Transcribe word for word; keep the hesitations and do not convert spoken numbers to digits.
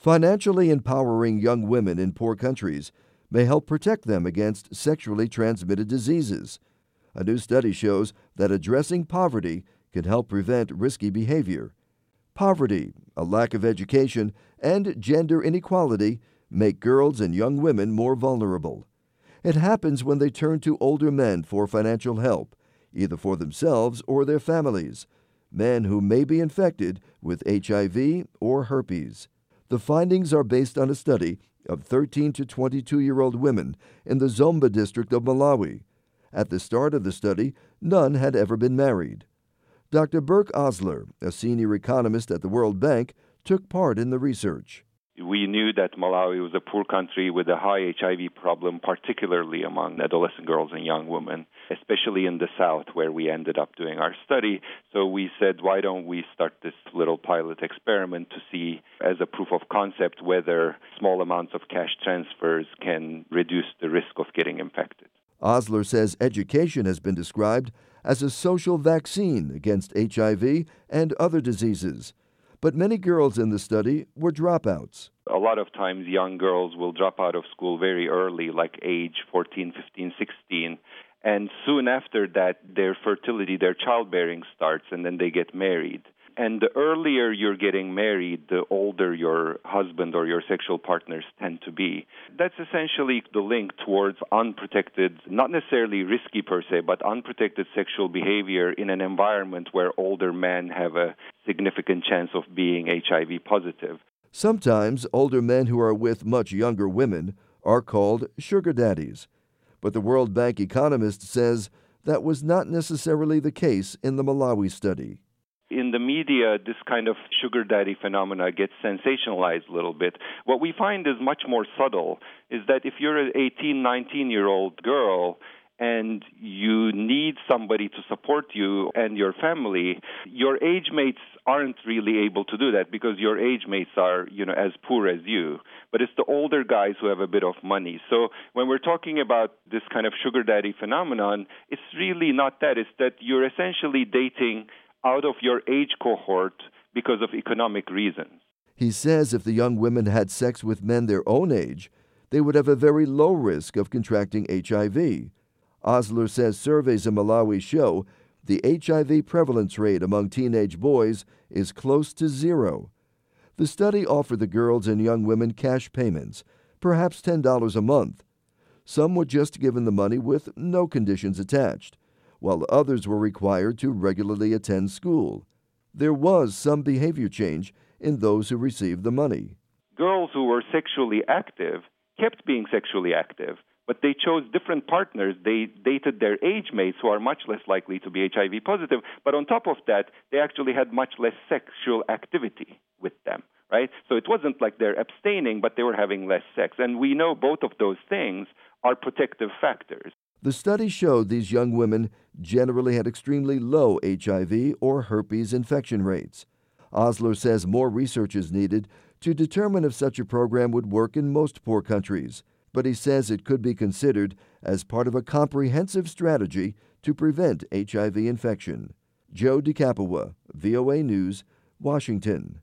Financially empowering young women in poor countries may help protect them against sexually transmitted diseases. A new study shows that addressing poverty can help prevent risky behavior. Poverty, a lack of education, and gender inequality make girls and young women more vulnerable. It happens when they turn to older men for financial help, either for themselves or their families, men who may be infected with H I V or herpes. The findings are based on a study of thirteen to twenty-two-year-old women in the Zomba district of Malawi. At the start of the study, none had ever been married. Doctor Burke Osler, a senior economist at the World Bank, took part in the research. We knew that Malawi was a poor country with a high H I V problem, particularly among adolescent girls and young women, especially in the south where we ended up doing our study. So we said, why don't we start this little pilot experiment to see, as a proof of concept, whether small amounts of cash transfers can reduce the risk of getting infected. Osler says education has been described as a social vaccine against H I V and other diseases. But many girls in the study were dropouts. A lot of times young girls will drop out of school very early, like age fourteen, fifteen, sixteen. And soon after that, their fertility, their childbearing starts, and then they get married. And the earlier you're getting married, the older your husband or your sexual partners tend to be. That's essentially the link towards unprotected, not necessarily risky per se, but unprotected sexual behavior in an environment where older men have a significant chance of being H I V positive. Sometimes older men who are with much younger women are called sugar daddies. But the World Bank economist says that was not necessarily the case in the Malawi study. In the media, this kind of sugar daddy phenomena gets sensationalized a little bit. What we find is much more subtle, is that if you're an eighteen, nineteen-year-old girl and you need somebody to support you and your family, your age mates aren't really able to do that because your age mates are, you know, as poor as you. But it's the older guys who have a bit of money. So when we're talking about this kind of sugar daddy phenomenon, it's really not that. It's that you're essentially dating out of your age cohort because of economic reasons. He says if the young women had sex with men their own age, they would have a very low risk of contracting H I V. Osler says surveys in Malawi show the H I V prevalence rate among teenage boys is close to zero. The study offered the girls and young women cash payments, perhaps ten dollars a month. Some were just given the money with no conditions attached, while others were required to regularly attend school. There was some behavior change in those who received the money. Girls who were sexually active kept being sexually active, but they chose different partners. They dated their age mates who are much less likely to be H I V positive, but on top of that, they actually had much less sexual activity with them, right? So it wasn't like they're abstaining, but they were having less sex. And we know both of those things are protective factors. The study showed these young women generally had extremely low H I V or herpes infection rates. Osler says more research is needed to determine if such a program would work in most poor countries, but he says it could be considered as part of a comprehensive strategy to prevent H I V infection. Joe DeCapua, V O A News, Washington.